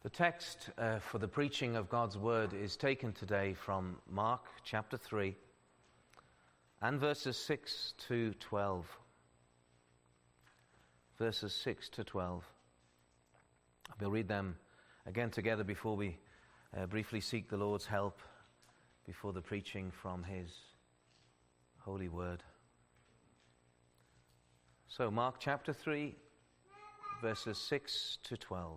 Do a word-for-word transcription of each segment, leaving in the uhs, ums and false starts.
The text uh, for the preaching of God's word is taken today from Mark chapter three and verses six to twelve. Verses six to twelve. We'll read them again together before we uh, briefly seek the Lord's help before the preaching from His holy word. So Mark chapter three, verses six to twelve.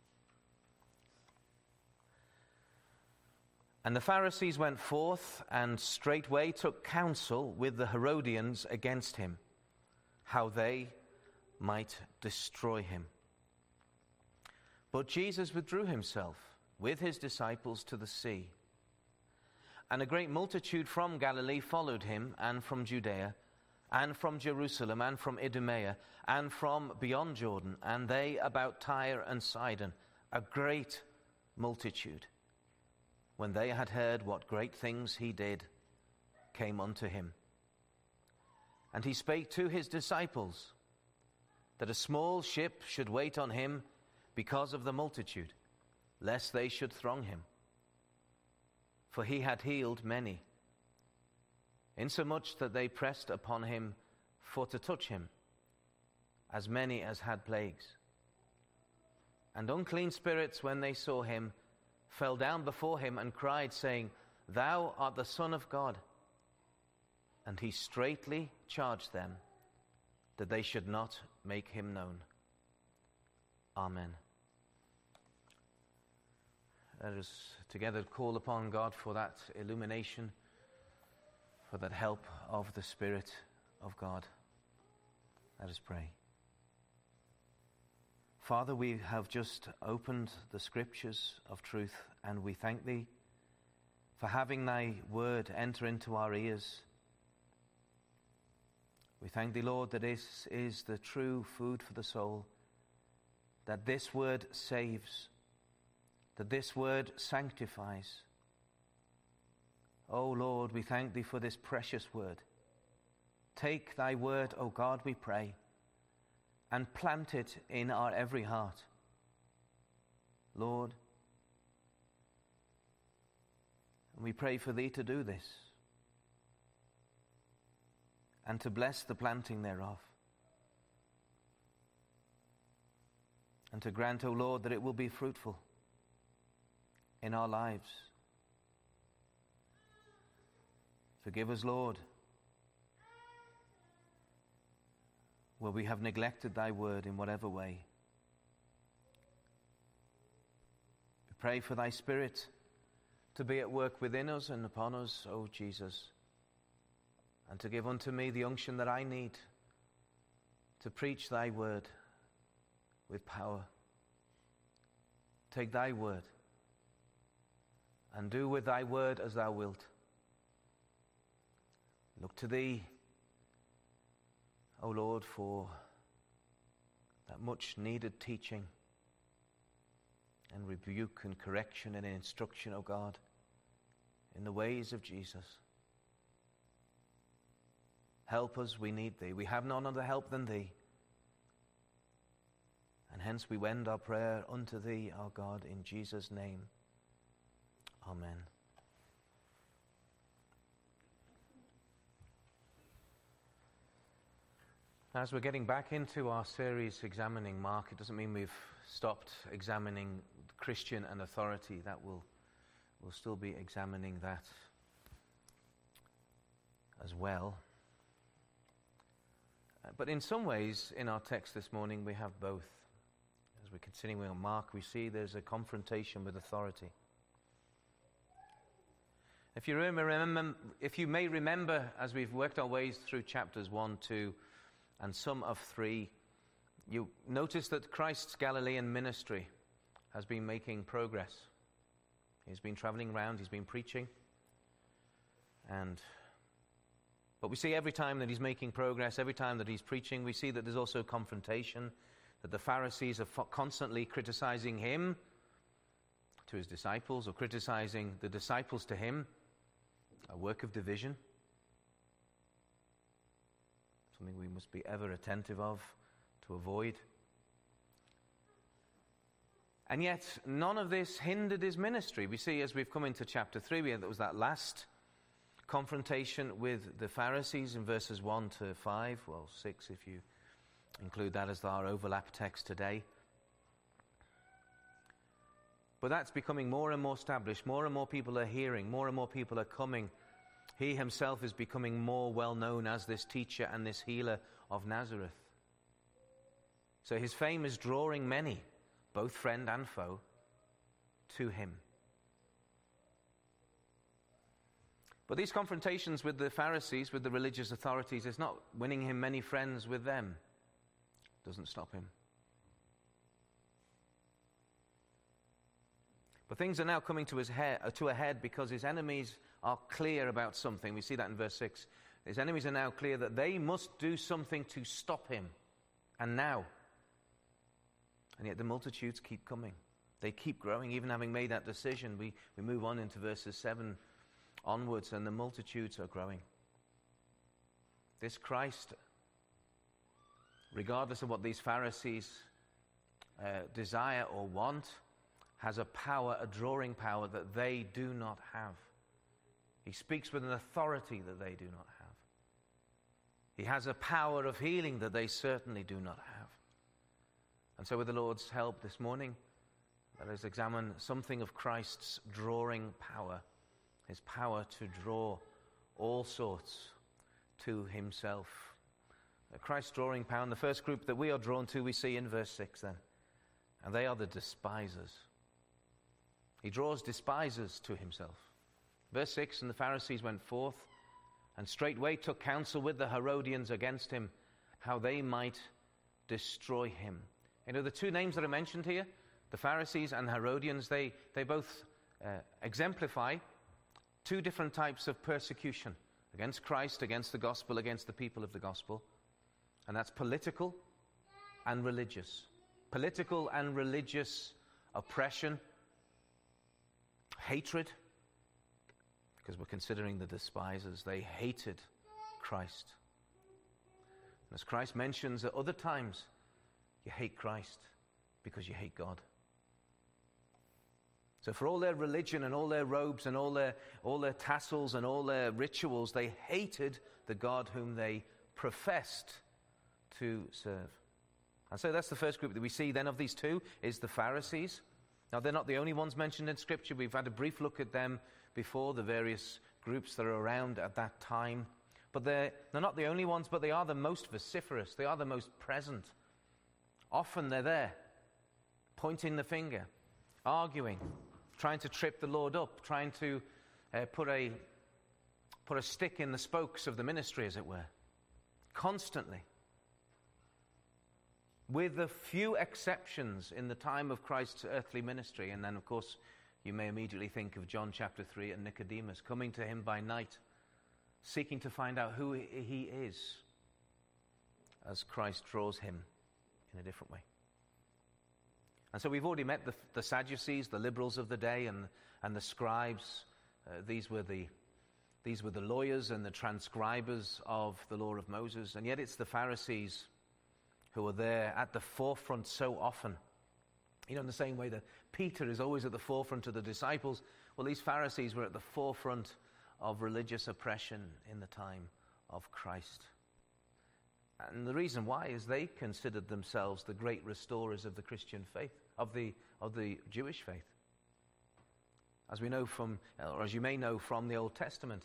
And the Pharisees went forth and straightway took counsel with the Herodians against him, how they might destroy him. But Jesus withdrew himself with his disciples to the sea. And a great multitude from Galilee followed him, and from Judea, and from Jerusalem, and from Idumea, and from beyond Jordan, and they about Tyre and Sidon, a great multitude, when they had heard what great things he did, came unto him. And he spake to his disciples that a small ship should wait on him because of the multitude, lest they should throng him. For he had healed many, insomuch that they pressed upon him for to touch him, as many as had plagues. And unclean spirits, when they saw him, fell down before him and cried, saying, Thou art the Son of God. And he straitly charged them that they should not make him known. Amen. Let us together call upon God for that illumination, for that help of the Spirit of God. Let us pray. Father, we have just opened the scriptures of truth, and we thank thee for having thy word enter into our ears. We thank thee, Lord, that this is the true food for the soul, that this word saves, that this word sanctifies. O Lord, we thank thee for this precious word. Take thy word, O God, we pray, and plant it in our every heart. Lord, we pray for thee to do this, and to bless the planting thereof, and to grant, O Lord, that it will be fruitful in our lives. Forgive us, Lord, where we have neglected thy word in whatever way. We pray for thy Spirit to be at work within us and upon us, O Jesus, and to give unto me the unction that I need to preach thy word with power. Take thy word and do with thy word as thou wilt. Look to thee, O Lord, for that much needed teaching and rebuke and correction and instruction, O God, in the ways of Jesus. Help us, we need thee. We have none other help than thee. And hence we wend our prayer unto thee, our God, in Jesus' name. Amen. As we're getting back into our series examining Mark, it doesn't mean we've stopped examining Christian and authority. That will we'll still be examining that as well. Uh, but in some ways, in our text this morning, we have both. As we're continuing on Mark, we see there's a confrontation with authority. If you remember, if you may remember, as we've worked our ways through chapters one, two, and some of three, you notice that Christ's Galilean ministry has been making progress. He's been traveling around, he's been preaching. And but we see every time that he's making progress, every time that he's preaching, we see that there's also confrontation, that the Pharisees are constantly criticizing him to his disciples, or criticizing the disciples to him, a work of division. Something we must be ever attentive of, to avoid. And yet, none of this hindered his ministry. We see as we've come into chapter three, we had, there was that last confrontation with the Pharisees in verses one to five, well, six if you include that as our overlap text today. But that's becoming more and more established. More and more people are hearing. More and more people are coming. He himself is becoming more well known as this teacher and this healer of Nazareth. So his fame is drawing many, both friend and foe, to him. But these confrontations with the Pharisees, with the religious authorities, is not winning him many friends with them. Doesn't stop him. But things are now coming to his head, uh, to a head because his enemies are clear about something. We see that in verse six. His enemies are now clear that they must do something to stop him. And now. And yet the multitudes keep coming. They keep growing, even having made that decision. We, we move on into verses seven onwards, and the multitudes are growing. This Christ, regardless of what these Pharisees uh, desire or want, has a power, a drawing power that they do not have. He speaks with an authority that they do not have. He has a power of healing that they certainly do not have. And so with the Lord's help this morning, let us examine something of Christ's drawing power, his power to draw all sorts to himself. Christ's drawing power, and the first group that we are drawn to we see in verse six then, and they are the despisers. He draws despisers to himself. Verse six, and the Pharisees went forth, and straightway took counsel with the Herodians against him, how they might destroy him. You know, the two names that are mentioned here, the Pharisees and Herodians, they, they both uh, exemplify two different types of persecution against Christ, against the gospel, against the people of the gospel. And that's political and religious. Political and religious oppression, hatred, because we're considering the despisers. They hated Christ. And as Christ mentions at other times, you hate Christ because you hate God. So for all their religion and all their robes and all their, all their tassels and all their rituals, they hated the God whom they professed to serve. And so that's the first group that we see then of these two, is the Pharisees. Now, they're not the only ones mentioned in Scripture. We've had a brief look at them before, the various groups that are around at that time. But they're, they're not the only ones, but they are the most vociferous. They are the most present. Often they're there, pointing the finger, arguing, trying to trip the Lord up, trying to uh, put a put a stick in the spokes of the ministry, as it were. Constantly. With a few exceptions in the time of Christ's earthly ministry. And then, of course, you may immediately think of John chapter three and Nicodemus coming to him by night, seeking to find out who he is, as Christ draws him in a different way. And so we've already met the, the Sadducees, the liberals of the day, and, and the scribes. Uh, these were the these were the lawyers and the transcribers of the law of Moses. And yet it's the Pharisees who are there at the forefront so often. You know, in the same way that Peter is always at the forefront of the disciples, well, these Pharisees were at the forefront of religious oppression in the time of Christ. And the reason why is they considered themselves the great restorers of the Christian faith, of the of the Jewish faith. As we know from, or as you may know from the Old Testament,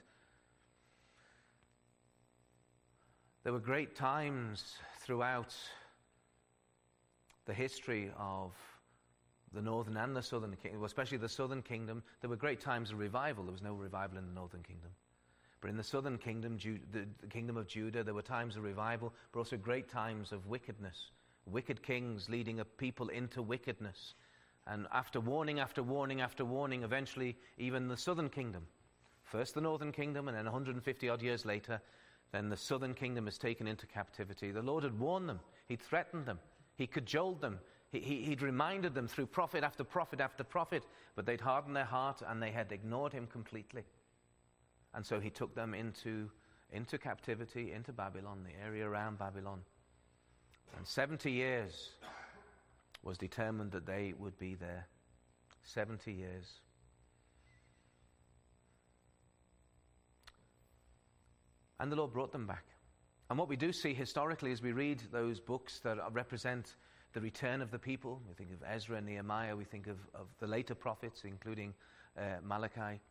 there were great times throughout the history of the northern and the southern kingdom, especially the southern kingdom. There were great times of revival. There was no revival in the northern kingdom. But in the southern kingdom, the kingdom of Judah, there were times of revival, but also great times of wickedness. Wicked kings leading a people into wickedness. And after warning, after warning, after warning, eventually even the southern kingdom. First the northern kingdom, and then one hundred fifty odd years later, then the southern kingdom is taken into captivity. The Lord had warned them. He'd threatened them. He cajoled them. He, he, he'd reminded them through prophet after prophet after prophet, but they'd hardened their heart and they had ignored him completely. And so he took them into, into captivity, into Babylon, the area around Babylon. And seventy years was determined that they would be there seventy years. And the Lord brought them back. And what we do see historically as we read those books that represent the return of the people, we think of Ezra and Nehemiah, we think of, of the later prophets, including uh, Malachi,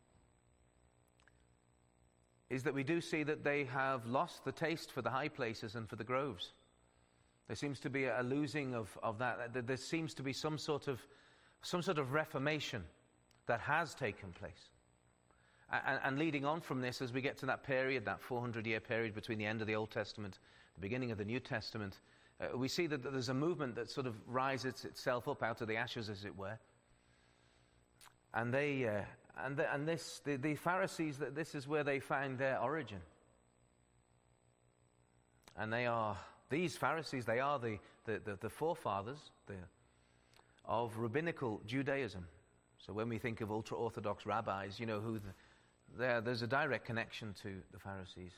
is that we do see that they have lost the taste for the high places and for the groves. There seems to be a losing of, of that. There seems to be some sort of some sort of reformation that has taken place. And, and leading on from this, as we get to that period, that four hundred year period between the end of the Old Testament, the beginning of the New Testament, uh, we see that there's a movement that sort of rises itself up out of the ashes, as it were. And they, uh, and the, and this, the, the Pharisees, this is where they find their origin. And they are these Pharisees. They are the the, the, the forefathers the, of rabbinical Judaism. So when we think of ultra-Orthodox rabbis, you know who the, there. There's a direct connection to the Pharisees.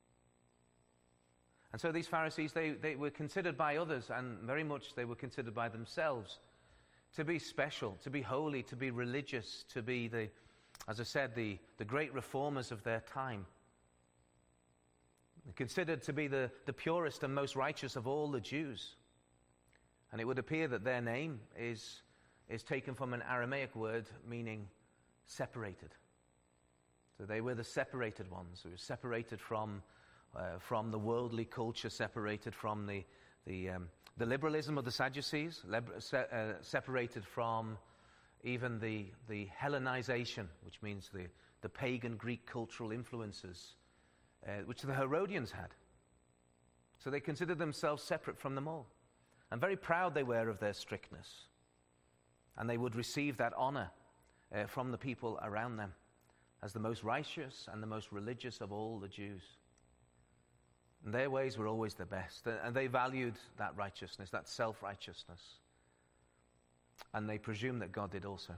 And so these Pharisees, they, they were considered by others, and very much they were considered by themselves, to be special, to be holy, to be religious, to be the, as I said, the, the great reformers of their time. They're considered to be the, the purest and most righteous of all the Jews. And it would appear that their name is, is taken from an Aramaic word meaning separated. So they were the separated ones, who were separated from uh, from the worldly culture, separated from the the, um, the liberalism of the Sadducees, lib- se- uh, separated from even the the Hellenization, which means the, the pagan Greek cultural influences, uh, which the Herodians had. So they considered themselves separate from them all. And very proud they were of their strictness. And they would receive that honor uh, from the people around them as the most righteous and the most religious of all the Jews. And their ways were always the best. And they valued that righteousness, that self-righteousness. And they presumed that God did also.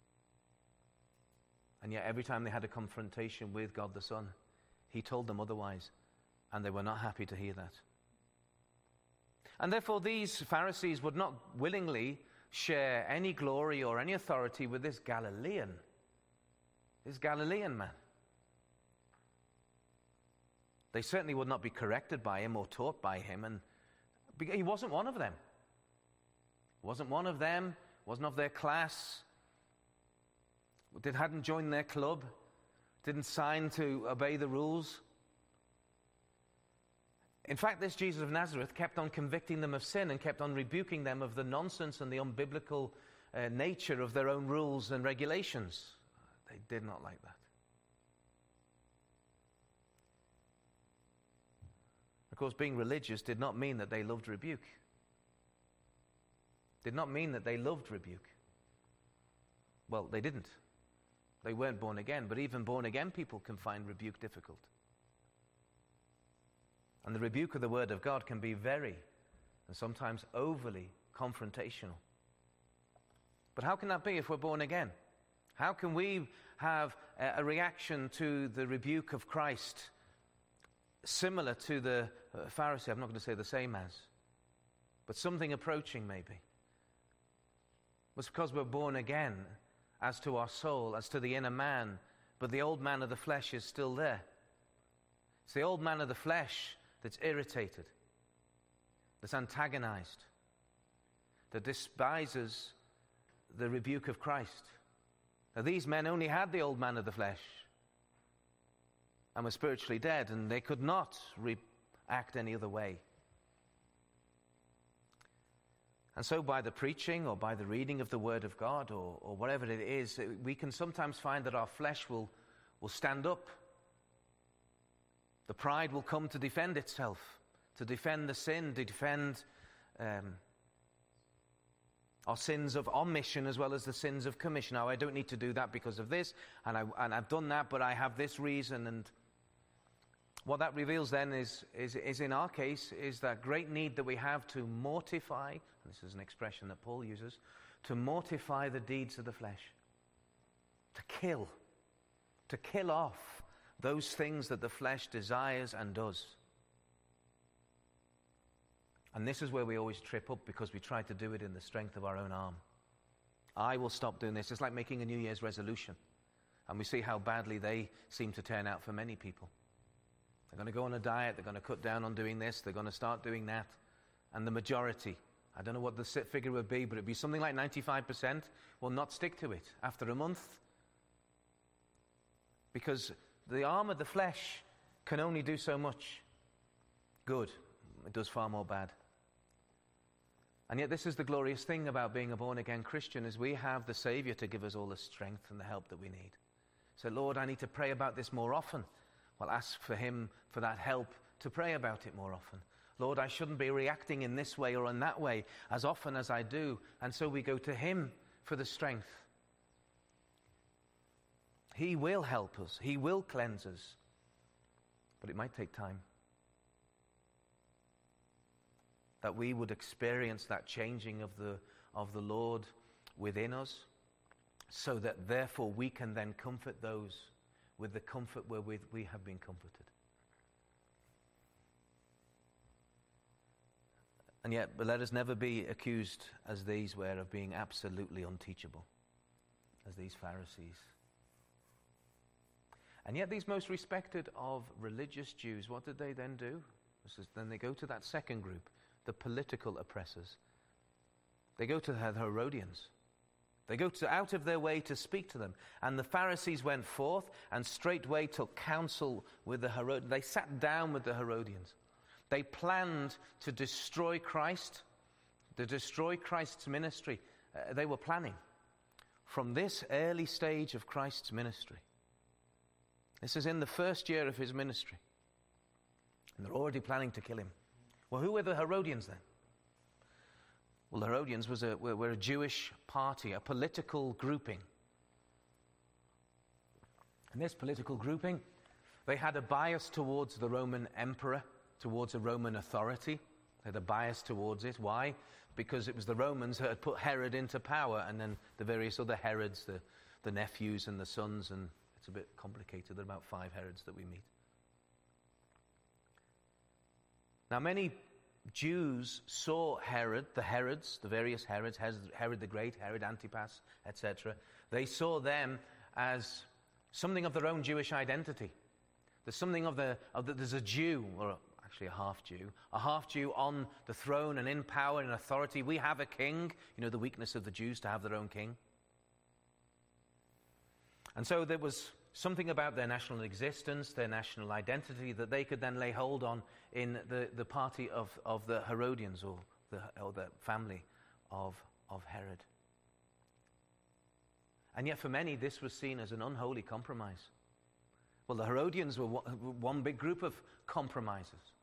And yet every time they had a confrontation with God the Son, he told them otherwise. And they were not happy to hear that. And therefore these Pharisees would not willingly share any glory or any authority with this Galilean, this Galilean man. They certainly would not be corrected by him or taught by him, and he wasn't one of them. Wasn't one of them, wasn't of their class, They hadn't joined their club, didn't sign to obey the rules. In fact, this Jesus of Nazareth kept on convicting them of sin and kept on rebuking them of the nonsense and the unbiblical uh, nature of their own rules and regulations. They did not like that. Of course, being religious did not mean that they loved rebuke. Did not mean that they loved rebuke. Well, they didn't. They weren't born again, but even born again people can find rebuke difficult. And the rebuke of the Word of God can be very, and sometimes overly, confrontational. But how can that be if we're born again? How can we have a reaction to the rebuke of Christ similar to the Pharisee? I'm not going to say the same as, but something approaching maybe. It's because we're born again as to our soul, as to the inner man, but the old man of the flesh is still there. It's the old man of the flesh that's irritated, that's antagonized, that despises the rebuke of Christ. Now, these men only had the old man of the flesh and were spiritually dead, and they could not react any other way. And so by the preaching or by the reading of the Word of God or, or whatever it is, we can sometimes find that our flesh will, will stand up. The pride will come to defend itself, to defend the sin, to defend um, our sins of omission as well as the sins of commission. Now, I don't need to do that because of this, and, I, and I've done that, but I have this reason. And what that reveals then is, is, is in our case, is that great need that we have to mortify, and this is an expression that Paul uses, to mortify the deeds of the flesh, to kill, to kill off those things that the flesh desires and does. And this is where we always trip up, because we try to do it in the strength of our own arm. I will stop doing this. It's like making a New Year's resolution. And we see how badly they seem to turn out for many people. They're going to go on a diet. They're going to cut down on doing this. They're going to start doing that. And the majority, I don't know what the figure would be, but it'd be something like ninety-five percent will not stick to it after a month. Because the arm of the flesh can only do so much good. It does far more bad. And yet this is the glorious thing about being a born-again Christian, is we have the Savior to give us all the strength and the help that we need. So, Lord, I need to pray about this more often. Well, ask for him for that help to pray about it more often. Lord, I shouldn't be reacting in this way or in that way as often as I do. And so we go to him for the strength. He will help us. He will cleanse us. But it might take time. That we would experience that changing of the, of the Lord within us, so that therefore we can then comfort those with the comfort wherewith we have been comforted. And yet, but let us never be accused, as these were, of being absolutely unteachable, as these Pharisees. And yet these most respected of religious Jews, what did they then do? This is, then they go to that second group, the political oppressors. They go to the Herodians. They go to, out of their way to speak to them. And the Pharisees went forth and straightway took counsel with the Herodians. They sat down with the Herodians. They planned to destroy Christ, to destroy Christ's ministry. Uh, they were planning from this early stage of Christ's ministry. This is in the first year of his ministry. And they're already planning to kill him. Well, who were the Herodians then? Well, the Herodians was a, were, were a Jewish party, a political grouping. And this political grouping, they had a bias towards the Roman emperor, towards a Roman authority. They had a bias towards it. Why? Because it was the Romans that had put Herod into power, and then the various other Herods, the, the nephews and the sons, and it's a bit complicated. There are about five Herods that we meet. Now, many Jews saw Herod, the Herods, the various Herods, Herod the Great, Herod Antipas, et cetera. They saw them as something of their own Jewish identity. There's something of the, of the there's a Jew, or actually a half-Jew, a half-Jew on the throne and in power and authority. We have a king. You know, the weakness of the Jews to have their own king. And so there was something about their national existence, their national identity, that they could then lay hold on in the, the party of, of the Herodians, or the, or the family of, of Herod. And yet for many, this was seen as an unholy compromise. Well, the Herodians were one big group of compromisers.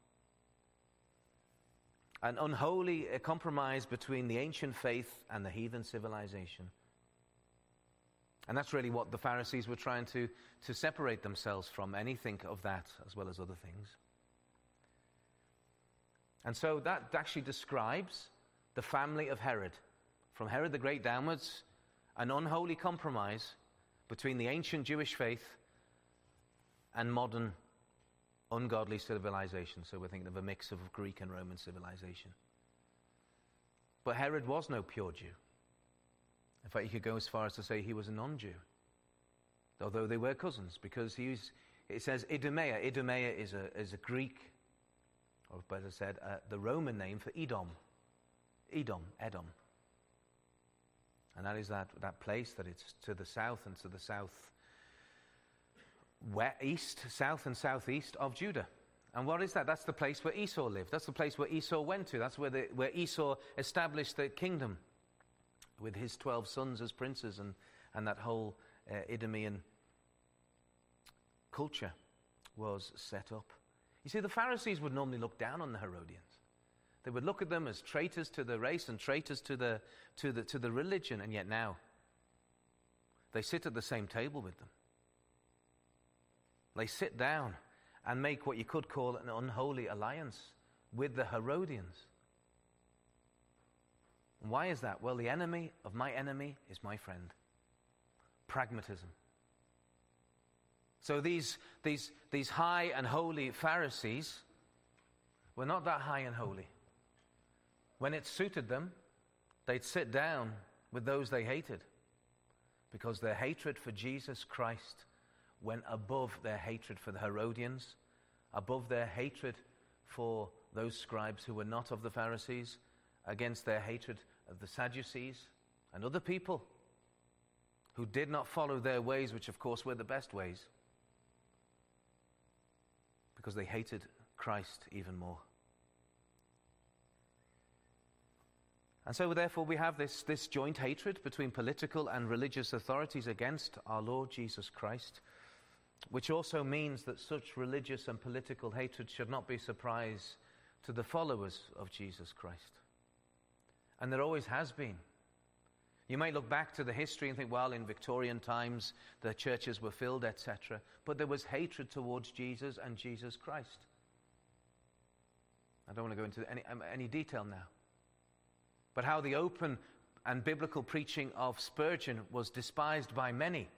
An unholy compromise between the ancient faith and the heathen civilization. And that's really what the Pharisees were trying to, to separate themselves from, anything of that, as well as other things. And so that actually describes the family of Herod. From Herod the Great downwards, an unholy compromise between the ancient Jewish faith and modern ungodly civilization. So we're thinking of a mix of Greek and Roman civilization. But Herod was no pure Jew. In fact, you could go as far as to say he was a non-Jew, although they were cousins, because he was, it says Idumea. Idumea is a, is a Greek, or better said, uh, the Roman name for Edom. Edom, Edom. And that is that, that place that it's to the south and to the south, west, east, south and southeast of Judah. And what is that? That's the place where Esau lived. That's the place where Esau went to. That's where, the, where Esau established the kingdom, with his twelve sons as princes, and, and that whole uh, Idumean culture was set up. You see, the Pharisees would normally look down on the Herodians. They would look at them as traitors to the race and traitors to the, to the, to the religion, and yet now they sit at the same table with them. They sit down and make what you could call an unholy alliance with the Herodians. Why is that? Well, the enemy of my enemy is my friend. Pragmatism. So these, these, these high and holy Pharisees were not that high and holy. when it suited them, they'd sit down with those they hated, because their hatred for Jesus Christ went above their hatred for the Herodians, above their hatred for those scribes who were not of the Pharisees, against their hatred of the Sadducees and other people who did not follow their ways, which of course were the best ways, because they hated Christ even more. And so therefore we have this, this joint hatred between political and religious authorities against our Lord Jesus Christ, which also means that such religious and political hatred should not be a surprise to the followers of Jesus Christ. And there always has been. You might look back to the history and think, well, in Victorian times the churches were filled, et cetera. But there was hatred towards Jesus and Jesus Christ. I don't want to go into any, any detail now. But how the open and biblical preaching of Spurgeon was despised by many,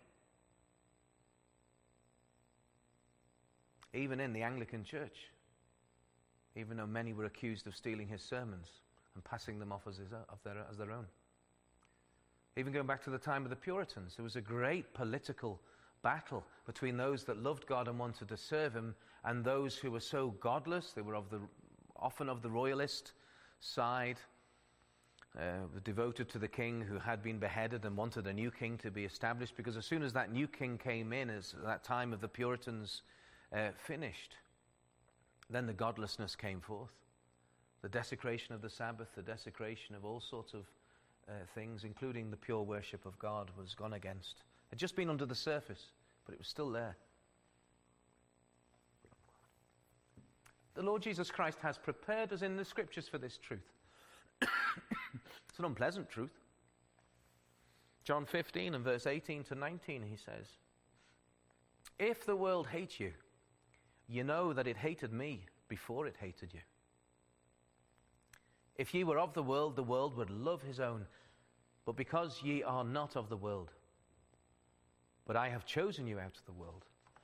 even in the Anglican Church, even though many were accused of stealing his sermons and passing them off as, his, of their, as their own. Even going back to the time of the Puritans, there was a great political battle between those that loved God and wanted to serve him and those who were so godless. They were of the, often of the royalist side, uh, devoted to the king who had been beheaded and wanted a new king to be established, because as soon as that new king came in, as that time of the Puritans uh, finished, then the godlessness came forth. The desecration of the Sabbath, the desecration of all sorts of uh, things, including the pure worship of God, was gone against. It had just been under the surface, but it was still there. The Lord Jesus Christ has prepared us in the Scriptures for this truth. It's an unpleasant truth. John fifteen and verse eighteen to nineteen, he says, "If the world hates you, you know that it hated me before it hated you. If ye were of the world, the world would love his own. But because ye are not of the world, but I have chosen you out of the world,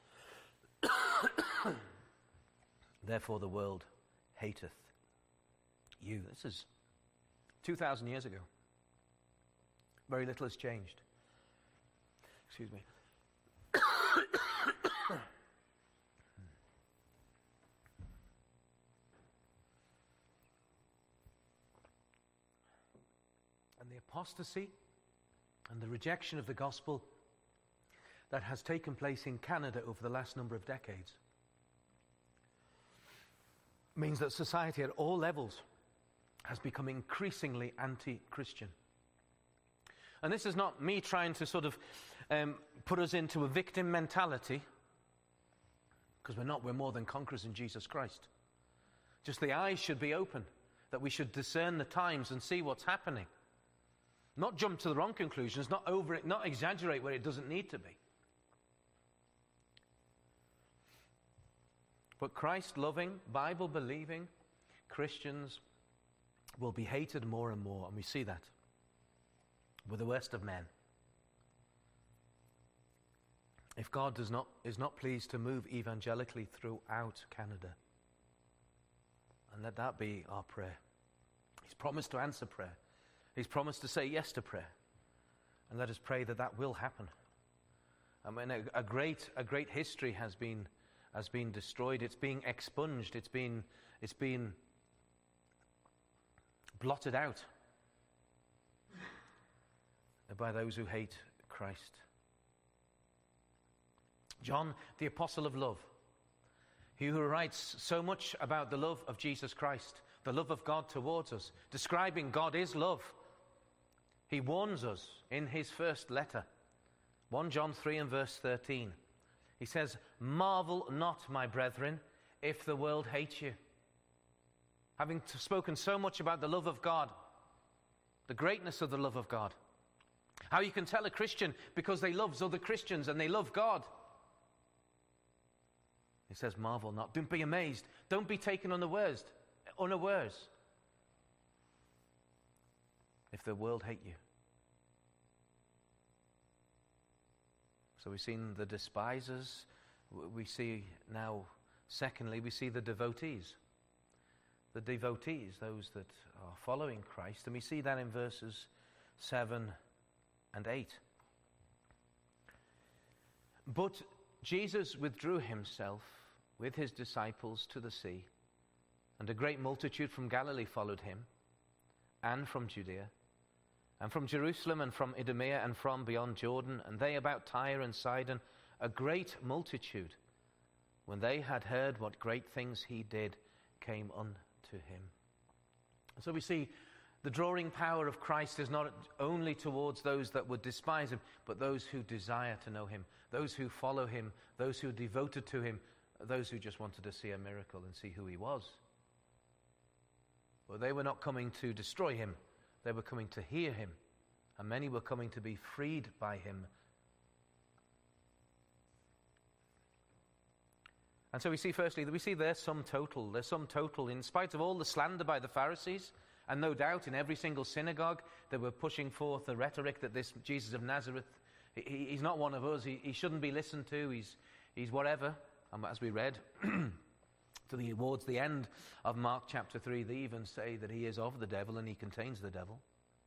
therefore the world hateth you." This is two thousand years ago. Very little has changed. Excuse me. And the apostasy and the rejection of the gospel that has taken place in Canada over the last number of decades means that society at all levels has become increasingly anti-Christian. And this is not me trying to sort of um, put us into a victim mentality, because we're not. We're more than conquerors in Jesus Christ. Just the eyes should be open, that we should discern the times and see what's happening. Not jump to the wrong conclusions, not over it, not exaggerate where it doesn't need to be. But Christ-loving, Bible-believing Christians will be hated more and more, and we see that with the worst of men. If God does not is not pleased to move evangelically throughout Canada, and let that be our prayer. He's promised to answer prayer. He's promised to say yes to prayer. And let us pray that that will happen. I mean, a, a great a great history has been has been destroyed. It's being expunged. It's been it's been blotted out by those who hate Christ. John, the apostle of love, he who writes so much about the love of Jesus Christ, the love of God towards us, describing God is love. He warns us in his first letter, First John three and verse thirteen. He says, "Marvel not, my brethren, if the world hates you." Having t- spoken so much about the love of God, the greatness of the love of God, how you can tell a Christian because they love other Christians and they love God. He says, marvel not. Don't be amazed. Don't be taken unawares. unawares if the world hate you. So we've seen the despisers. We see now, secondly, we see the devotees. the devotees, those that are following Christ. And we see that in verses seven and eight. But Jesus withdrew himself with his disciples to the sea, and a great multitude from Galilee followed him, and from Judea, and from Jerusalem, and from Idumea, and from beyond Jordan, and they about Tyre and Sidon, a great multitude, when they had heard what great things he did, came unto him. And so we see the drawing power of Christ is not only towards those that would despise him, but those who desire to know him, those who follow him, those who are devoted to him, those who just wanted to see a miracle and see who he was. Well, they were not coming to destroy him. They were coming to hear him. And many were coming to be freed by him. And so we see, firstly, that we see there's sum total. There's sum total. In spite of all the slander by the Pharisees, and no doubt in every single synagogue they were pushing forth the rhetoric that this Jesus of Nazareth, he, he's not one of us. He, he shouldn't be listened to. He's, he's whatever. And as we read to the, towards the end of Mark chapter three, they even say that he is of the devil and he contains the devil.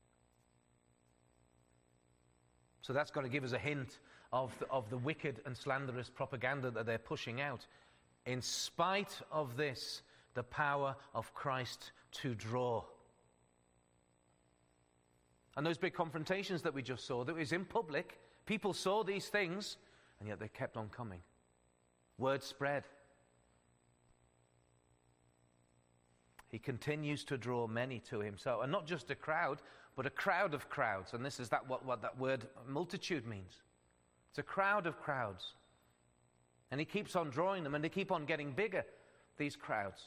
So that's got to give us a hint of the, of the wicked and slanderous propaganda that they're pushing out. In spite of this, the power of Christ to draw. And those big confrontations that we just saw, that was in public, people saw these things, and yet they kept on coming. Word spread. He continues to draw many to himself. And not just a crowd, but a crowd of crowds. And this is that what, what that word multitude means. It's a crowd of crowds. And he keeps on drawing them, and they keep on getting bigger, these crowds.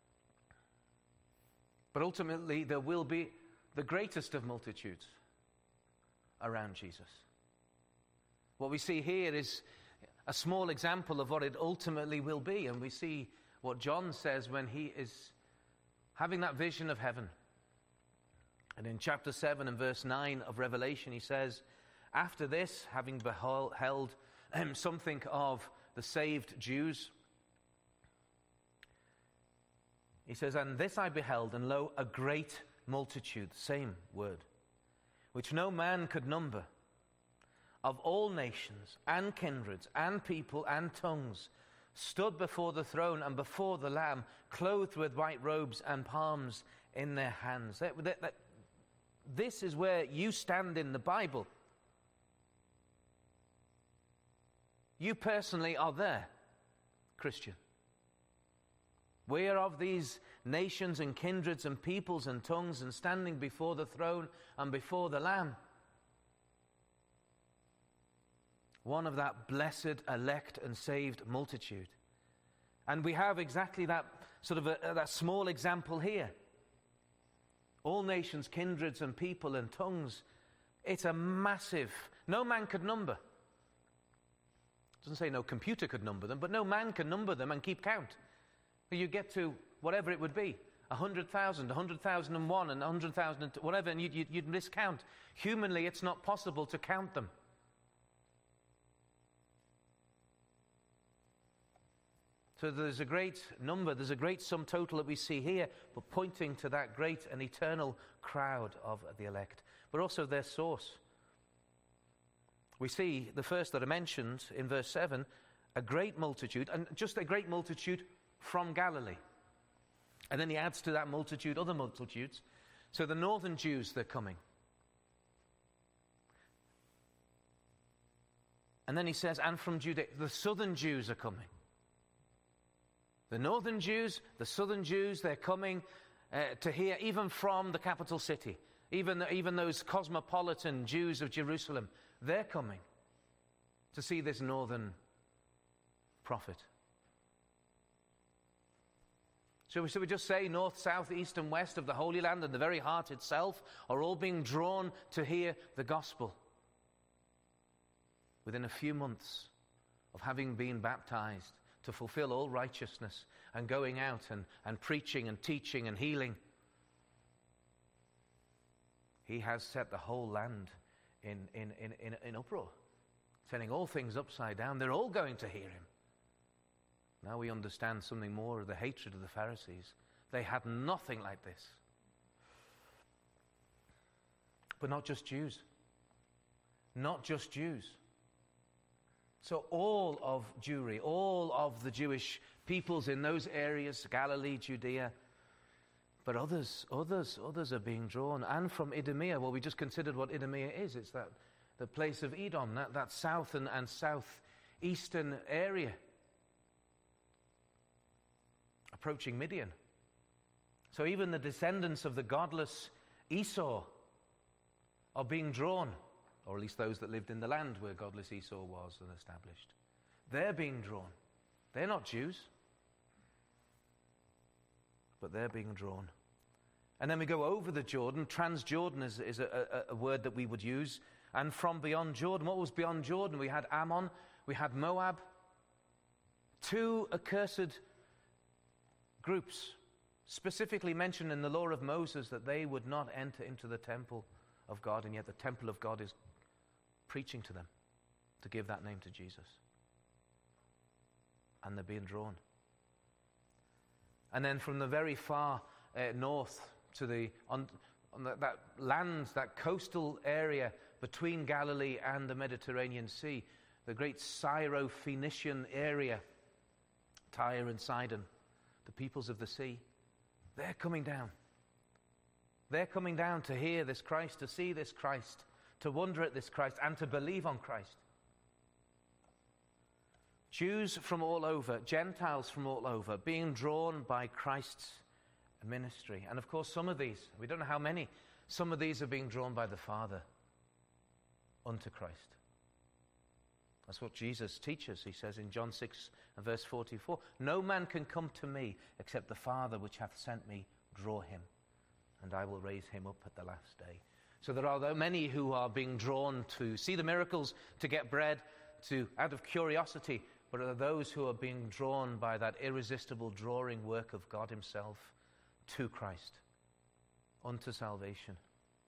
But ultimately, there will be the greatest of multitudes around Jesus. What we see here is a small example of what it ultimately will be. And we see what John says when he is having that vision of heaven. And in chapter seven and verse nine of Revelation, he says, after this, having beheld um, something of the saved Jews, he says, and this I beheld, and lo, a great multitude, same word, which no man could number, of all nations and kindreds and people and tongues, stood before the throne and before the Lamb, clothed with white robes and palms in their hands. That, that, that, this is where you stand in the Bible. You personally are there, Christian. We are of these nations and kindreds and peoples and tongues, and standing before the throne and before the Lamb. One of that blessed, elect, and saved multitude. And we have exactly that sort of a, that small example here. All nations, kindreds, and people and tongues. It's a massive, no man could number. It doesn't say no computer could number them, but no man can number them and keep count. You get to whatever it would be, a hundred thousand, a hundred thousand and one, and a hundred thousand, whatever, and you'd, you'd, you'd miscount. Humanly, it's not possible to count them. So there's a great number, there's a great sum total that we see here, but pointing to that great and eternal crowd of the elect, but also their source. We see the first that are mentioned in verse seven, a great multitude, and just a great multitude from Galilee. And then he adds to that multitude other multitudes. So the northern Jews, they're coming. And then he says, and from Judea, the southern Jews are coming. The northern Jews, the southern Jews, they're coming uh, to hear, even from the capital city. Even, even those cosmopolitan Jews of Jerusalem, they're coming to see this northern prophet. So we, so we just say north, south, east, and west of the Holy Land and the very heart itself are all being drawn to hear the gospel. Within a few months of having been baptized to fulfill all righteousness and going out and, and preaching and teaching and healing, he has set the whole land in, in, in, in, in uproar, turning all things upside down. They're all going to hear him. Now we understand something more of the hatred of the Pharisees They had nothing like this. But not just Jews. Not just Jews. So all of Jewry, all of the Jewish peoples in those areas, Galilee, Judea, but others, others, others are being drawn. And from Idumea, well, we just considered what Idumea is. It's that the place of Edom, that, that south and, and southeastern area, approaching Midian. So even the descendants of the godless Esau are being drawn, or at least those that lived in the land where godless Esau was and established. They're being drawn. They're not Jews, but they're being drawn. And then we go over the Jordan. Transjordan is, is a, a, a word that we would use. And from beyond Jordan, what was beyond Jordan? We had Ammon, we had Moab. Two accursed groups, specifically mentioned in the law of Moses that they would not enter into the temple of God, and yet the temple of God is preaching to them to give that name to Jesus. And they're being drawn. And then from the very far uh, north to the on, on the, that land, that coastal area between Galilee and the Mediterranean Sea, the great Syro-Phoenician area, Tyre and Sidon, the peoples of the sea, they're coming down. They're coming down to hear this Christ, to see this Christ, to wonder at this Christ, and to believe on Christ. Jews from all over, Gentiles from all over, being drawn by Christ's ministry. And of course, some of these, we don't know how many, some of these are being drawn by the Father unto Christ. That's what Jesus teaches. He says in John six and verse forty-four, "No man can come to me except the Father which hath sent me draw him, and I will raise him up at the last day." So there are many who are being drawn to see the miracles, to get bread, to out of curiosity, but there are those who are being drawn by that irresistible drawing work of God himself to Christ, unto salvation.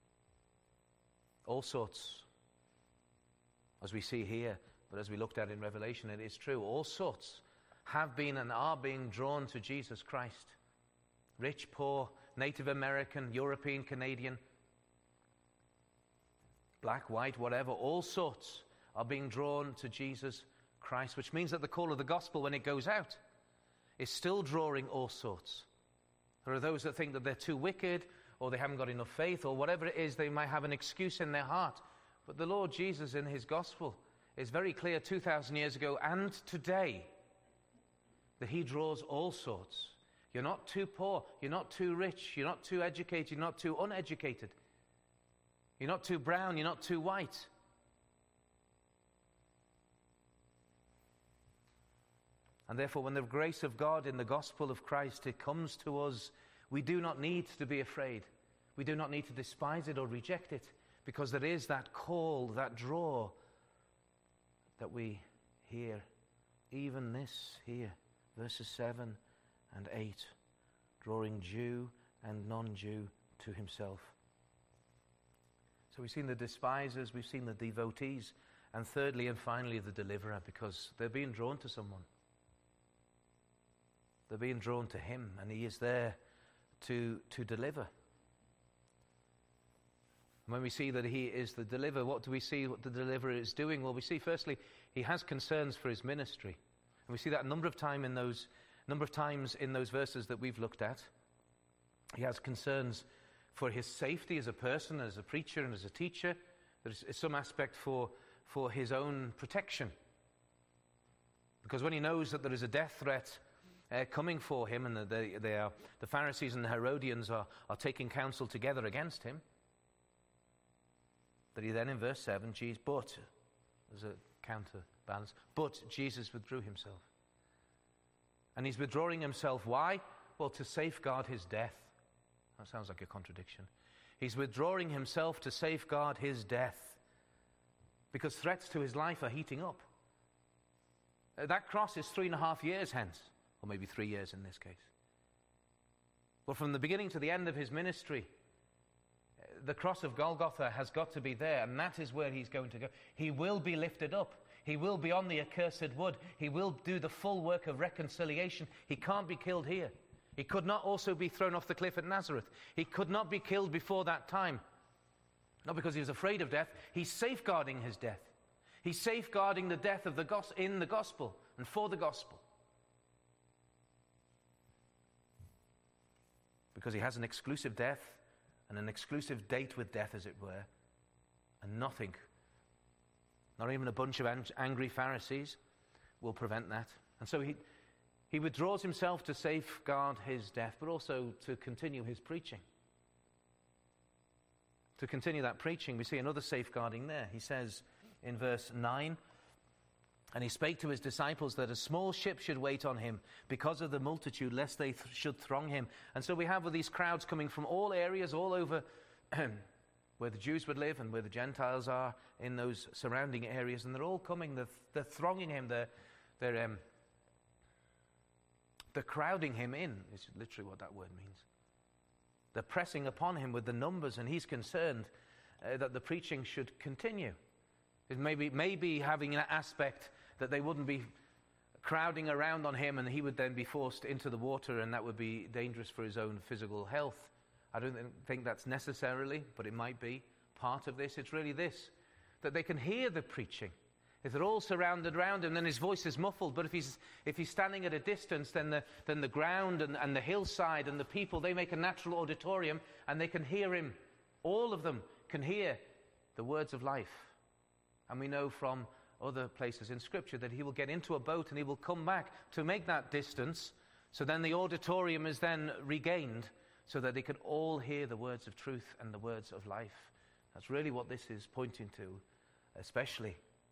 All sorts, as we see here, but as we looked at in Revelation, it is true. All sorts have been and are being drawn to Jesus Christ. Rich, poor, Native American, European, Canadian, black, white, whatever, all sorts are being drawn to Jesus Christ, which means that the call of the gospel, when it goes out, is still drawing all sorts. There are those that think that they're too wicked, or they haven't got enough faith, or whatever it is, they might have an excuse in their heart. But the Lord Jesus in his gospel is very clear two thousand years ago and today that he draws all sorts. You're not too poor, you're not too rich, you're not too educated, you're not too uneducated. You're not too brown, you're not too white. And therefore, when the grace of God in the gospel of Christ, it comes to us, we do not need to be afraid. We do not need to despise it or reject it, because there is that call, that draw that we hear. Even this here, verses seven and eight, drawing Jew and non-Jew to himself. So we've seen the despisers, we've seen the devotees, and thirdly and finally the deliverer, because they're being drawn to someone. They're being drawn to him, and he is there to, to deliver. And when we see that he is the deliverer, what do we see what the deliverer is doing? Well, we see firstly, he has concerns for his ministry. And we see that a number of time in those number of times in those verses that we've looked at. He has concerns for his safety as a person, as a preacher, and as a teacher. There's some aspect for, for his own protection. Because when he knows that there is a death threat uh, coming for him, and that they, they are, the Pharisees and the Herodians are, are taking counsel together against him, that he then in verse seven, Jesus, but, there's a counterbalance, but Jesus withdrew himself. And he's withdrawing himself, why? Well, to safeguard his death. That sounds like a contradiction. He's withdrawing himself to safeguard his death, because threats to his life are heating up. Uh, that cross is three and a half years hence, or maybe three years in this case. But from the beginning to the end of his ministry, uh, the cross of Golgotha has got to be there, and that is where he's going to go. He will be lifted up. He will be on the accursed wood. He will do the full work of reconciliation. He can't be killed here. He could not also be thrown off the cliff at Nazareth. He could not be killed before that time. Not because he was afraid of death. He's safeguarding his death. He's safeguarding the death of the gos- in the gospel and for the gospel. Because he has an exclusive death and an exclusive date with death, as it were. And nothing, not even a bunch of ang- angry Pharisees, will prevent that. And so he, he withdraws himself to safeguard his death, but also to continue his preaching. To continue that preaching, we see another safeguarding there. He says in verse nine, "And he spake to his disciples that a small ship should wait on him because of the multitude, lest they th- should throng him." And so we have with these crowds coming from all areas, all over where the Jews would live and where the Gentiles are in those surrounding areas. And they're all coming, they're, they're thronging him, they're, they're, um, they're crowding him in, is literally what that word means. They're pressing upon him with the numbers, and he's concerned uh, that the preaching should continue. It may be, maybe having an aspect that they wouldn't be crowding around on him and he would then be forced into the water, and that would be dangerous for his own physical health. I don't think that's necessarily, but it might be part of this. It's really this, that they can hear the preaching. If they're all surrounded around him, then his voice is muffled. But if he's if he's standing at a distance, then the then the ground and, and the hillside and the people, they make a natural auditorium, and they can hear him. All of them can hear the words of life. And we know from other places in Scripture that he will get into a boat and he will come back to make that distance. So then the auditorium is then regained so that they can all hear the words of truth and the words of life. That's really what this is pointing to, especially.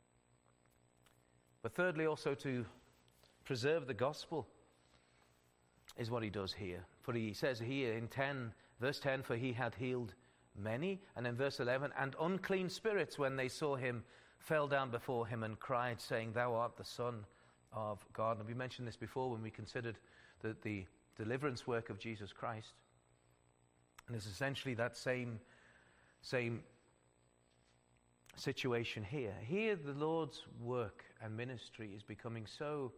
But thirdly, also to preserve the gospel is what he does here. For he says here in ten, verse ten, "For he had healed many." And in verse eleven, "And unclean spirits, when they saw him, fell down before him and cried, saying, Thou art the Son of God." And we mentioned this before when we considered the, the deliverance work of Jesus Christ. And it's essentially that same, same situation here. Here the Lord's work and ministry is becoming so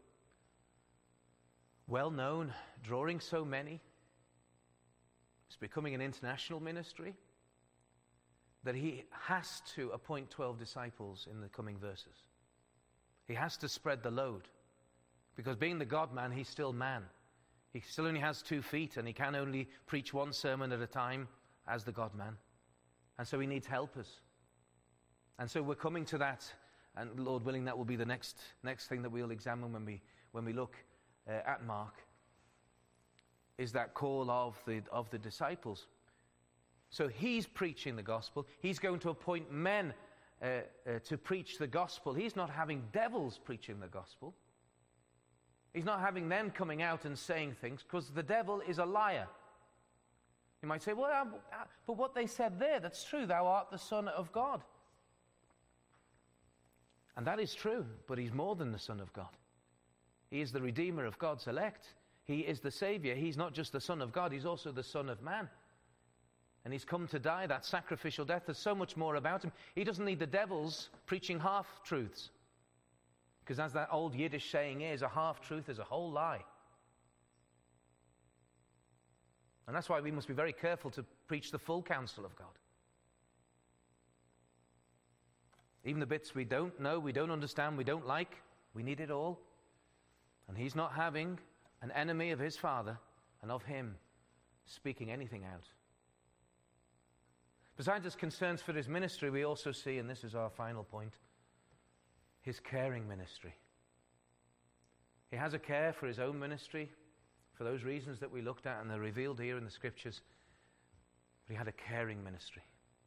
well known, drawing so many. It's becoming an international ministry that he has to appoint twelve disciples in the coming verses. He has to spread the load, because being the God-man, he's still man. He still only has two feet, and he can only preach one sermon at a time as the God-man. And so he needs helpers. And so we're coming to that, and Lord willing, that will be the next next thing that we'll examine when we when we look uh, at Mark, is that call of the of the disciples. So he's preaching the gospel. He's going to appoint men uh, uh, to preach the gospel. He's not having devils preaching the gospel. He's not having them coming out and saying things, because the devil is a liar. You might say, well, uh, but what they said there, that's true. Thou art the Son of God. And that is true, but he's more than the Son of God. He is the Redeemer of God's elect. He is the Savior. He's not just the Son of God, he's also the Son of Man. And he's come to die, that sacrificial death. There's so much more about him. He doesn't need the devils preaching half-truths. Because as that old Yiddish saying is, a half-truth is a whole lie. And that's why we must be very careful to preach the full counsel of God. Even the bits we don't know, we don't understand, we don't like, we need it all. And he's not having an enemy of his Father and of him speaking anything out. Besides his concerns for his ministry, we also see, and this is our final point, his caring ministry. He has a care for his own ministry, for those reasons that we looked at and they're revealed here in the Scriptures. But he had a caring ministry.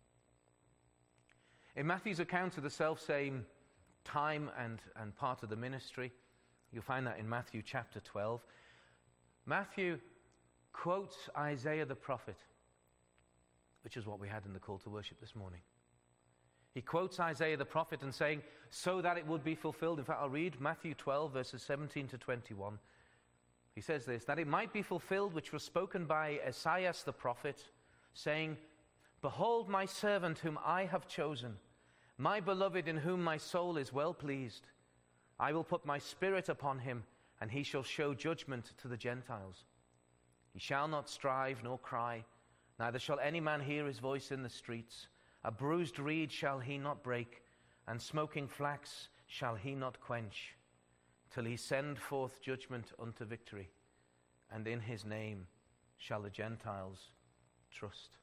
In Matthew's account of the self-same time and, and part of the ministry, you'll find that in Matthew chapter twelve. Matthew quotes Isaiah the prophet, which is what we had in the call to worship this morning. He quotes Isaiah the prophet and saying, so that it would be fulfilled. In fact, I'll read Matthew twelve, verses seventeen to twenty-one. He says this, that it might be fulfilled which was spoken by Esaias the prophet, saying, Behold my servant whom I have chosen, my beloved in whom my soul is well pleased. I will put my spirit upon him, and he shall show judgment to the Gentiles. He shall not strive nor cry, neither shall any man hear his voice in the streets. A bruised reed shall he not break, and smoking flax shall he not quench, till he send forth judgment unto victory, and in his name shall the Gentiles trust.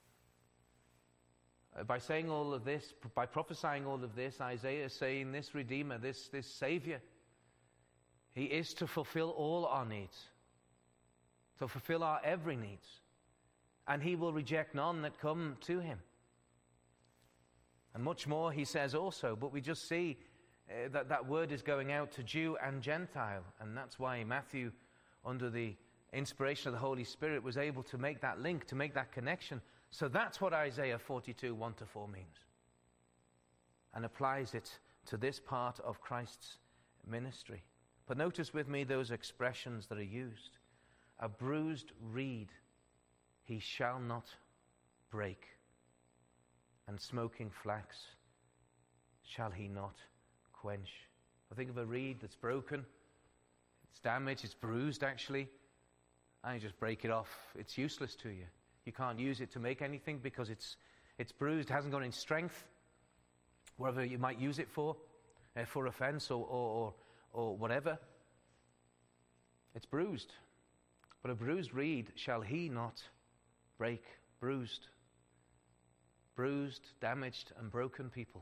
Uh, by saying all of this, by prophesying all of this, Isaiah is saying this Redeemer, this, this Savior, he is to fulfill all our needs, to fulfill our every needs, and he will reject none that come to him. And much more he says also, but we just see uh, that that word is going out to Jew and Gentile, and that's why Matthew, under the inspiration of the Holy Spirit, was able to make that link, to make that connection. So that's what Isaiah forty-two, one to four means, and applies it to this part of Christ's ministry. But notice with me those expressions that are used. A bruised reed he shall not break, and smoking flax shall he not quench. I think of a reed that's broken, it's damaged, it's bruised actually, and you just break it off. It's useless to you. You can't use it to make anything because it's it's bruised, hasn't got any strength, whatever you might use it for, uh, for offense or, or, or, or whatever. It's bruised. But a bruised reed shall he not break. Bruised. Bruised, damaged, and broken people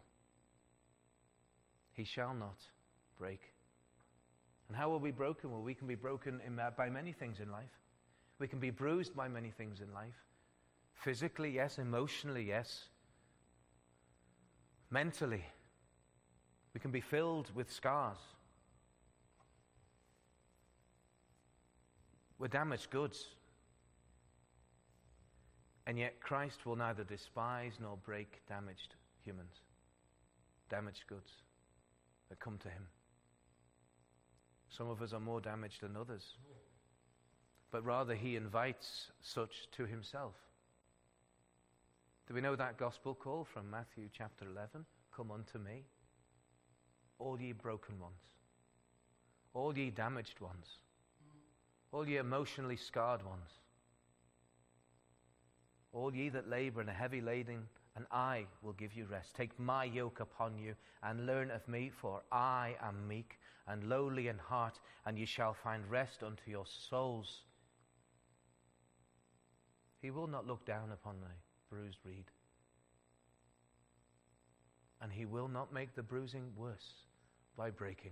he shall not break. And how will we be broken? Well, we can be broken in, uh, by many things in life. We can be bruised by many things in life. Physically, yes. Emotionally, yes. Mentally. We can be filled with scars. We're damaged goods. And yet Christ will neither despise nor break damaged humans, damaged goods that come to him. Some of us are more damaged than others, but rather he invites such to himself. Do we know that gospel call from Matthew chapter eleven? Come unto me, all ye broken ones, all ye damaged ones, all ye emotionally scarred ones, all ye that labor and are heavy laden, and I will give you rest. Take my yoke upon you and learn of me, for I am meek and lowly in heart, and ye shall find rest unto your souls. He will not look down upon a bruised reed, and he will not make the bruising worse by breaking.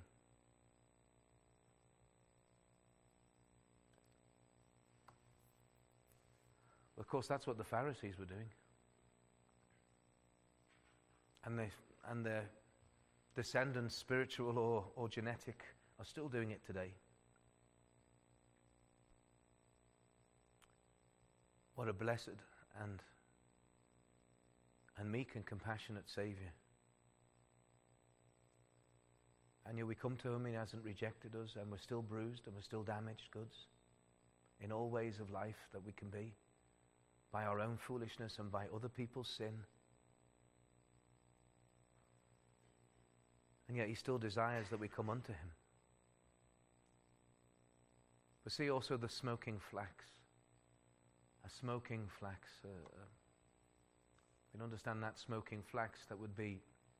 Of course, that's what the Pharisees were doing. And, they, and their descendants, spiritual or, or genetic, are still doing it today. What a blessed and, and meek and compassionate Savior. And yet we come to him, he hasn't rejected us, and we're still bruised and we're still damaged goods in all ways of life that we can be, by our own foolishness and by other people's sin. And yet he still desires that we come unto him. But see also the smoking flax. A smoking flax. Uh, uh, we can understand that smoking flax, that would be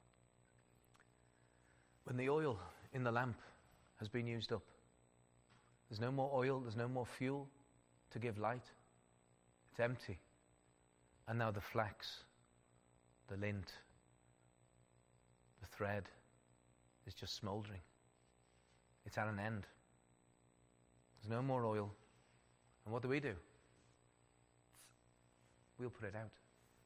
when the oil in the lamp has been used up. There's no more oil, there's no more fuel to give light. It's empty. And now the flax, the lint, the thread is just smoldering. It's at an end. There's no more oil. And what do we do? We'll put it out.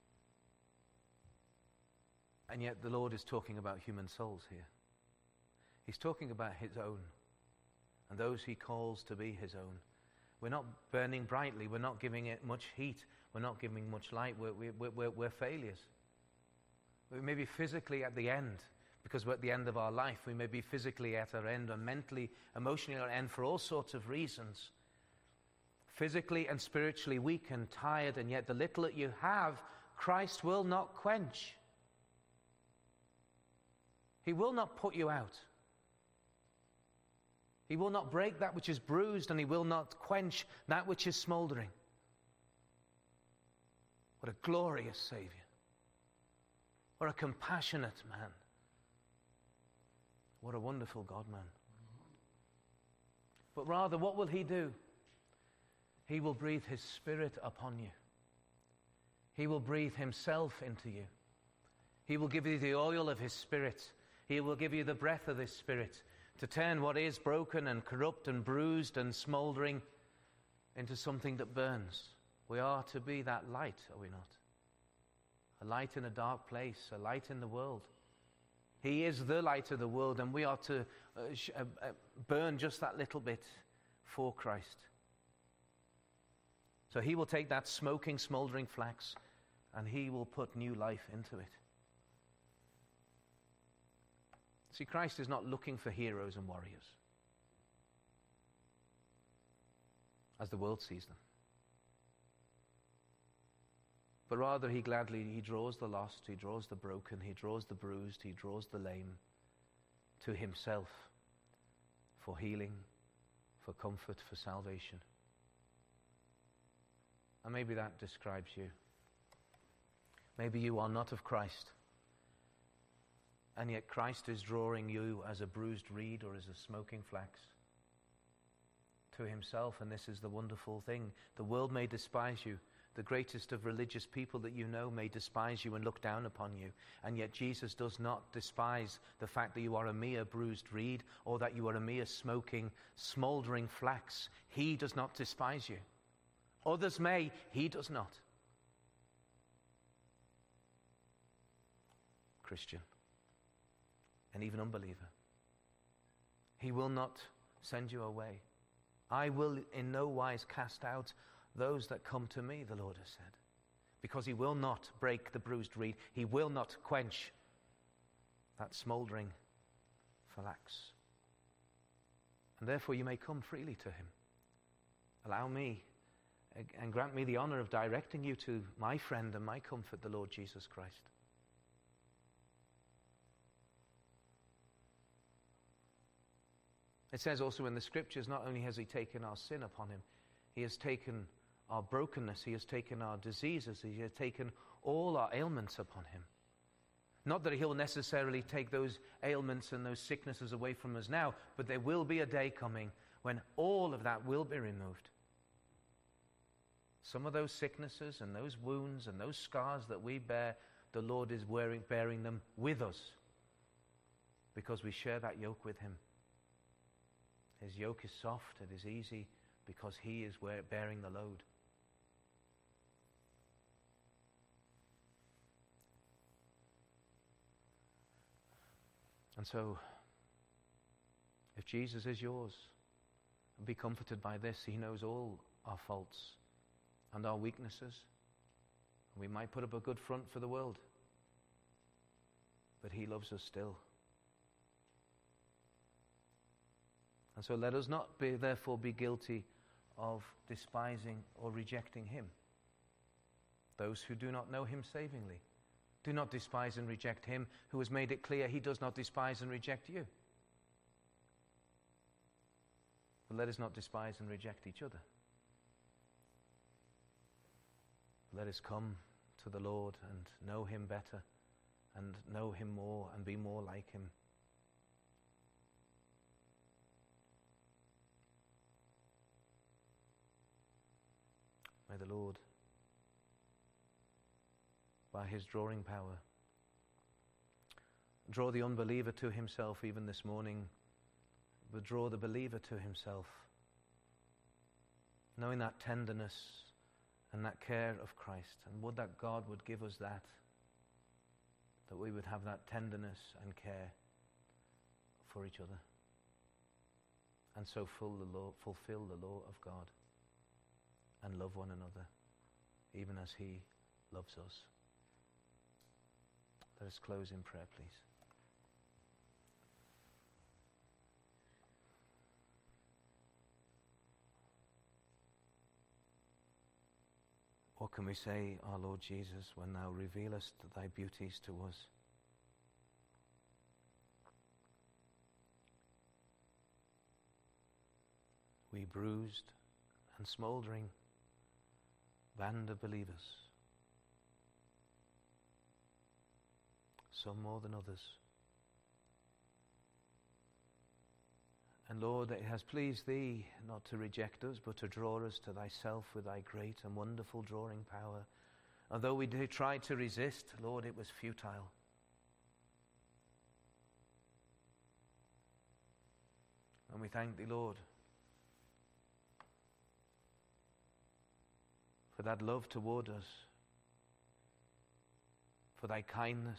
And yet the Lord is talking about human souls here. He's talking about his own and those he calls to be his own. We're not burning brightly. We're not giving it much heat. We're not giving much light. We're, we're, we're, we're failures. We may be physically at the end because we're at the end of our life. We may be physically at our end or mentally, emotionally at our end for all sorts of reasons. Physically and spiritually weak and tired, and yet the little that you have, Christ will not quench. He will not put you out. He will not break that which is bruised, and he will not quench that which is smoldering. What a glorious Savior. What a compassionate man. What a wonderful God-man. But rather, what will he do? He will breathe his Spirit upon you. He will breathe himself into you. He will give you the oil of his Spirit. He will give you the breath of his Spirit to turn what is broken and corrupt and bruised and smoldering into something that burns. We are to be that light, are we not? A light in a dark place, a light in the world. He is the light of the world, and we are to uh, sh- uh, uh, burn just that little bit for Christ. So he will take that smoking, smoldering flax, and he will put new life into it. See, Christ is not looking for heroes and warriors as the world sees them. But rather, he gladly, he draws the lost, he draws the broken, he draws the bruised, he draws the lame to himself for healing, for comfort, for salvation. And maybe that describes you. Maybe you are not of Christ, and yet Christ is drawing you as a bruised reed or as a smoking flax to himself, and this is the wonderful thing. The world may despise you. The greatest of religious people that you know may despise you and look down upon you. And yet Jesus does not despise the fact that you are a mere bruised reed or that you are a mere smoking, smoldering flax. He does not despise you. Others may, he does not. Christian, and even unbeliever, he will not send you away. I will in no wise cast out those that come to me, the Lord has said, because he will not break the bruised reed. He will not quench that smoldering flax. And therefore you may come freely to him. Allow me and grant me the honor of directing you to my friend and my comfort, the Lord Jesus Christ. It says also in the scriptures, not only has he taken our sin upon him, he has taken our brokenness, he has taken our diseases, he has taken all our ailments upon him. Not that he'll necessarily take those ailments and those sicknesses away from us now, but there will be a day coming when all of that will be removed. Some of those sicknesses and those wounds and those scars that we bear, the Lord is wearing, bearing them with us because we share that yoke with him. His yoke is soft, it is easy, because he is bearing the load. And so, if Jesus is yours, be comforted by this. He knows all our faults and our weaknesses. We might put up a good front for the world, but he loves us still. And so let us not be, therefore be guilty of despising or rejecting him. Those who do not know him savingly, do not despise and reject him who has made it clear he does not despise and reject you. But let us not despise and reject each other. Let us come to the Lord and know him better and know him more and be more like him. May the Lord, by his drawing power, draw the unbeliever to himself even this morning, but draw the believer to himself, knowing that tenderness and that care of Christ. And would that God would give us that, that we would have that tenderness and care for each other, and so full the law, fulfill the law of God and love one another, even as he loves us. Let us close in prayer, please. What can we say, our Lord Jesus, when thou revealest thy beauties to us? we bruised and smouldering band of believers, some more than others. And Lord, it has pleased thee not to reject us, but to draw us to thyself with thy great and wonderful drawing power. And though we did try to resist, Lord, it was futile. And we thank thee, Lord, for that love toward us, for thy kindness.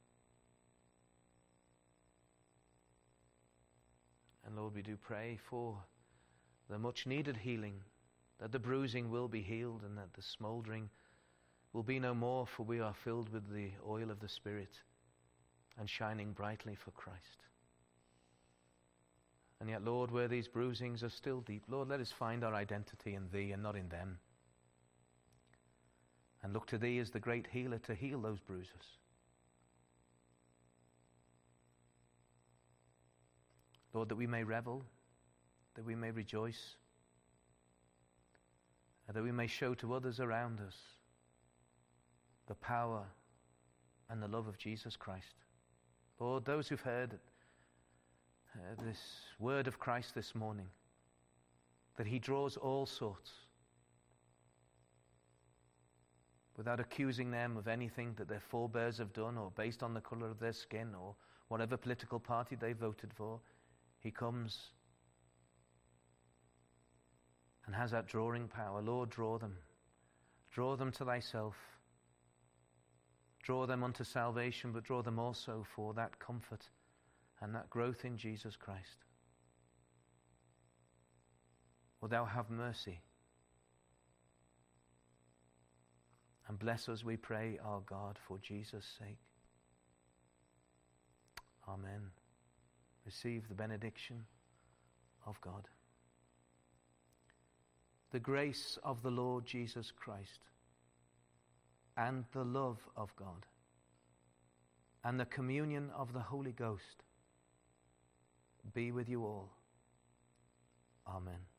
And Lord, we do pray for the much needed healing, that the bruising will be healed and that the smouldering will be no more, for we are filled with the oil of the Spirit and shining brightly for Christ. And yet, Lord, where these bruisings are still deep, Lord, let us find our identity in thee and not in them. And look to thee as the great healer to heal those bruises. Lord, that we may revel, that we may rejoice, and that we may show to others around us the power and the love of Jesus Christ. Lord, those who've heard uh, this word of Christ this morning, that he draws all sorts, without accusing them of anything that their forebears have done or based on the color of their skin or whatever political party they voted for. He comes and has that drawing power. Lord, draw them. Draw them to thyself. Draw them unto salvation, but draw them also for that comfort and that growth in Jesus Christ. Will thou have mercy and bless us, we pray, our God, for Jesus' sake. Amen. Receive the benediction of God. The grace of the Lord Jesus Christ and the love of God and the communion of the Holy Ghost be with you all. Amen.